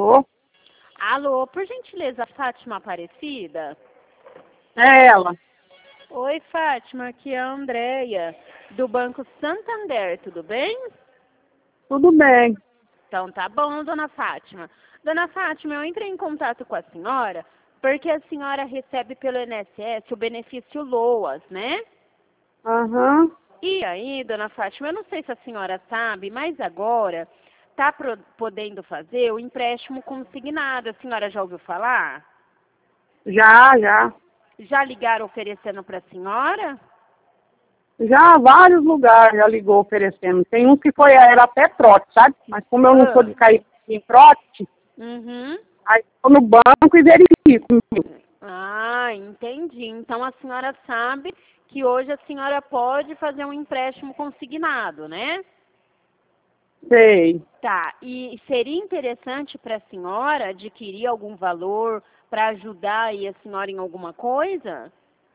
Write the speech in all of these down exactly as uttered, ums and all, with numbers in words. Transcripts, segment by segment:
Alô? Alô, por gentileza, Fátima Aparecida? É ela. Oi, Fátima, aqui é a Andréia, do Banco Santander, tudo bem? Tudo bem. Então tá bom, dona Fátima. Dona Fátima, eu entrei em contato com a senhora porque a senhora recebe pelo I N S S o benefício LOAS, né? Aham. E aí, dona Fátima, eu não sei se a senhora sabe, mas agora tá pro- podendo fazer o empréstimo consignado. A senhora já ouviu falar? Já, já. Já ligaram oferecendo para a senhora? Já vários lugares já ligou oferecendo. Tem uns que foi, era até trote, sabe? Mas como eu não sou Ah. de cair em trote, Uhum. aí eu no banco e verifico. Ah, entendi. Então a senhora sabe que hoje a senhora pode fazer um empréstimo consignado, né? Sei. Tá. E seria interessante para a senhora adquirir algum valor para ajudar aí a senhora em alguma coisa?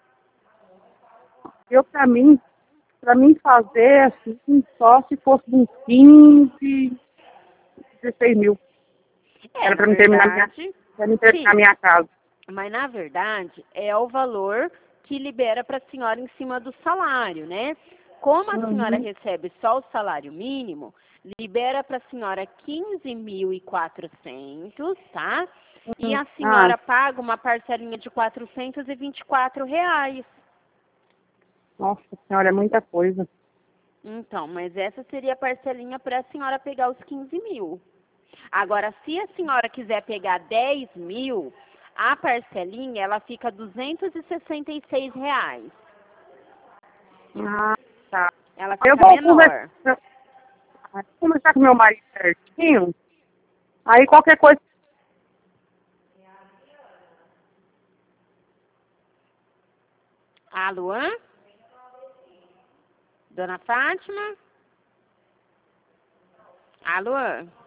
Eu, pra mim, pra mim fazer, assim, só se fosse uns quinze, dezesseis mil. É, Era na pra me terminar minha, verdade, pra me terminar sim. minha casa. Mas na verdade é o valor que libera para a senhora em cima do salário, né? Como a senhora Uhum. recebe só o salário mínimo, libera para a senhora quinze mil e quatrocentos, tá? E Uhum. a Ah, senhora paga uma parcelinha de quatrocentos e vinte e quatro reais. nossa senhora, é muita coisa. Então, mas essa seria a parcelinha para a senhora pegar os quinze mil. Agora, se a senhora quiser pegar dez mil, a parcelinha ela fica duzentos e sessenta e seis reais. Ah, tá. Ela Eu fica vou conversar, menor. vou conversar com meu marido certinho. Aí qualquer coisa. Alô? Dona Fátima? Alô?